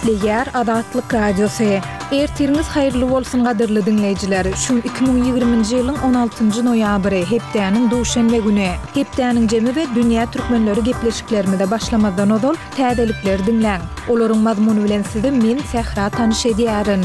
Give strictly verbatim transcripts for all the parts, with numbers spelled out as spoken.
Ýer Adatlyk Radiosu. Ertiriniz haýyrly bolsun gadyrly dinleýijiler. Şu iki bin ýygrimiňji ýylyň on altynjy noýabry hepdäniň duşanbe güni. Hepdäniň jemi we dünýä türkmenleri gepleşiklerinde başlamadan odol täzelikler dinläň. Olaryň mazmuny bilen sizi men Sehra tanyş edýärin.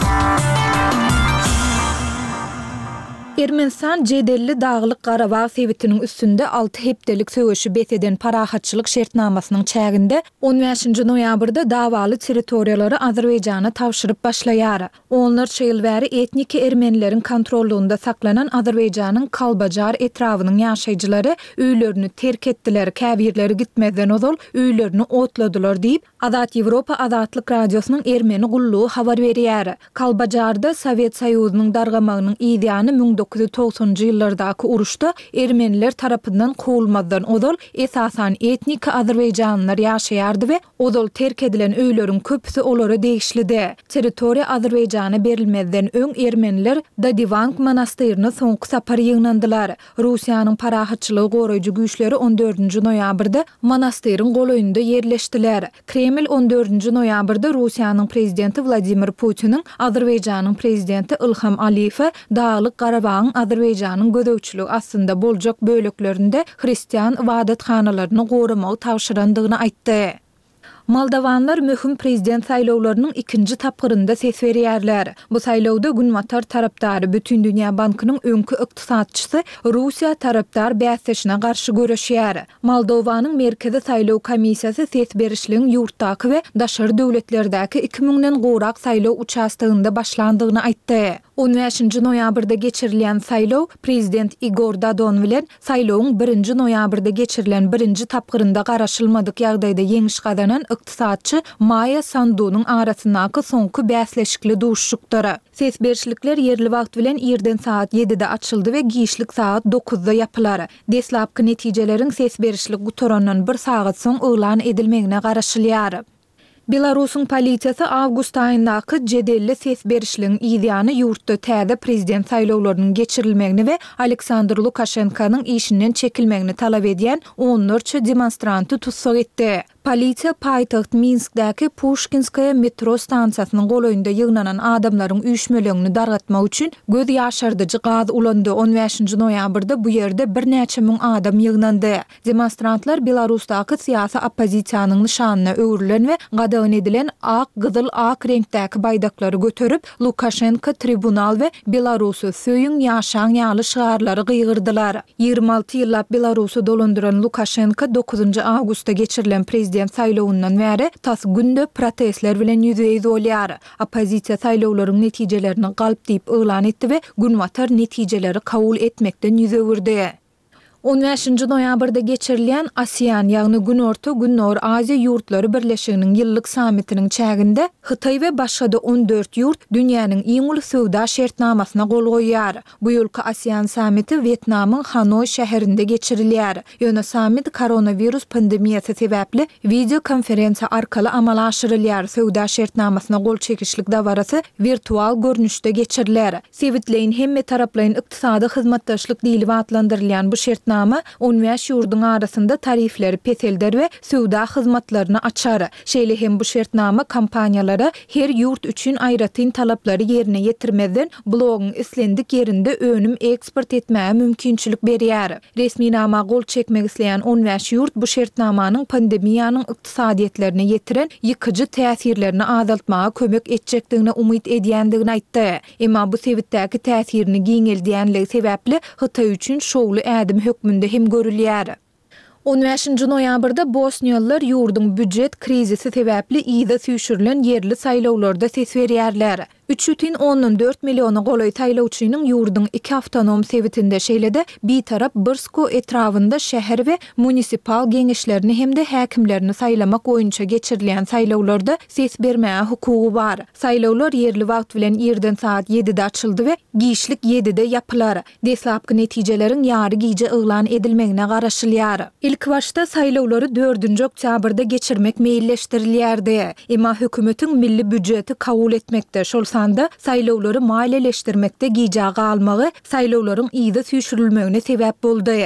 Ermenistan Jedelli Dağlyk Garabağ sebitiniň üstünde altı hepdelik söwüşi beteden parahatçylyk şertnamasynyň çäginde on beşinji noýabrda dawaly territoriýalary Azerbaýjana tawşyryp başlaýar. Onlar şeýil bäri etniki ermenileriň kontrolluğunda saklanan Azerbaýjanyň Kalbajar etrawynyň ýaşaýjylary öýlerini terk etdiler, käbirleri gitmeden odol öýlerini otladylar diýip Azat Ýewropa Adatlyk Radiosynyň Ermeni gullugy habar berýär. Kalbajarda Sowet Soýuzynyň dargamagynyň ideýany on dokuz yüz togsonjy ýyllardaky uruşda ermeniler tarapyndan kowulmadan odol esasan etnik Azerbaýjanlylar ýaşaýardy we odol terk edilen öýleriň köpüsi olara degişlidi. Territoriýa Azerbaýjana berilmeden öň ermeniler Dadivank monastyryna soňky sapar ýygnandylar. Russiýanyň parahatçylygy goraýjy güýçleri on dördünji noýabrda monastyryň golaýynda ýerleşdiler. Kreml on dördünji noýabrda Russiýanyň prezidenti Vladimir Putiniň Azerbaýjanyň prezidenti Ilham Aliýewe Dağlyk Garabağ Azerbaýjanyň gödöwçüligi aslında boljak böleklerinde hristiýan ibadathanalaryny goramagy tawşyrandygyny aýtdy. Moldawanlar möhüm prezident saýlawlarynyň ikinji tapgyrynda ses berýärler. Bu saýlawda Günmatar tarapdary Bütün Dünýä Bankynyň öňkü ykdysatçysy Russiýa tarapdar bäsleşine garşy göreşýär. Moldowanyň merkezi saýlaw komissiýasy ses berişligiň ýurtdaky we daşary döwletlerdäki iki miňden gorak saýlaw uçastygynda başlandygyny aýtdy. on beşinji noýabrda geçirilen saýlaw prezident Igor Dodon bilen saýlawyň birinji noýabrda geçirilen birinji tapgyrynda garaşylmadyk ýagdaýda ýeňiş gazanan ykdysatçy Maya Sandunyň arasyndaky soňky bäsleşikli duşşukdary. Ses berişlikler ýerli wagt bilen ýerden saat ýedide açyldy we giýişlik saat dokuzda ýapylar. Deslapky netijelerin ses berişlik gutorandan bir saat soň öýlan edilmegine garaşylýar. Belarusyň polisiýasy awgust aýyndaky jedelli ses berişligiň ideýany ýurtda täze prezident saýlawlarynyň geçirilmegini we Aleksandr Lukashenkanyň işinden çekilmegini talap edýän on dört demonstranty tutsak etdi. Polisiýa paýtaht Minskdäki Pushkinskaya metro stansiýasynyň golaýynda ýygnanan adamlaryň üýşmelegini dargatmak üçin göz ýaşardyjy gaz ulandy. on beşinji noýabrda bu ýerde bir näçe müň adam ýygnandy. Demonstrantlar Belarusdaky syýasy oppozisiýanyň nişanyna öwrilen we gadagan edilen ak, gyzyl, ak reňkdäki baýdaklary göterip Lukashenko tribunal we Belarusy söýüň ýaşaň ýaly şaharlary gygyrdylar. ýygrimi alty ýyllap Belarusy dolandyran Lukashenko dokuzunji awgustda geçirilen prezident saýlawyndan bäri tas günde protestler bilen ýüzeye bolýar. Oppozisiýa saýlawlaryň netijelerini galp diýip eýlan etdi we Günmatar netijeleri kabul etmekden ýüze berdi. on beşinji noýabrda geçirilen ASEAN ýagny Günorta Günnor Aziýa ýurtlary birleşiginiň ýyllyk sammitiniň çäginde Hytaý we başga on dört ýurt dünýäniň iň uly sowda şertnamasyna gol goýýar. Bu ýylky ASEAN sammiti Vietnamyň Hanoi şäherinde geçirilýär. Ýöne sammit koronavirus pandemiýasy sebäpli video konferensiýa arkaly amala aşyrylýar. Sowda şertnamasyna gol çekişlik dawarasy virtual görnüşde geçirilýär. Sewitleýin hemme taraplaryň ykdysady hyzmatdaşlyk diýilip adlandyrylýan bu şert Nama on beş ýurdun arasynda tarifleri peselder we sowda hyzmatlaryny açar. Şeýle hem bu şertnama kompaniýalara her ýurt üçin aýratyn talaplary ýerine ýetirmeden blogyň islendik ýerinde önüm eksport etmäge mümkinçilik berýär. Resmi nama gol çekmek isleýän on beş ýurt bu şertnamanyň pandemiýanyň ykdysadyetlerine ýetiren ýykyjy täsirlerini azaltmaga kömek etjekdigine umyt edýändigini aýtdy. Emma bu sebitdäki täsirini giňeldiýänligi sebäpli Hytaý üçin şowly ädim hükmünde hem görülýär. on beşinji noýabrda Bosniýalılar ýurdun büdjet krizisi sebäpli ýyda süýşürilen yerli saýlawlarda ses berýärler. üç nokta dört miliony golaý taýlawçynyň ýurdun iki awtonom sebitinde şeýlede bir tarap Brsko etrawynda şäher we munisipal geňeşlerini hemde häkimlerini saýlamak boýunça geçirilen saýlawlarda ses bermäge hukugy bar. Saýlawlar yerli wagt bilen ýerden saat ýedide açyldy we giýişlik ýedide ýapylar. Deslapky netijeleriň ýary giýje eýlan edilmegine garaşylýar. İlk başta saýlawlary dördünji oktýabrda geçirmek meýilleşdirilýärdi. Emma hökümetiň milli büdjeti kabul etmekde şol sanda saýlawlary maliýeleşdirmekde giýjagy almagy saýlawlaryň ýyda süýşürilmegine sebäp boldy.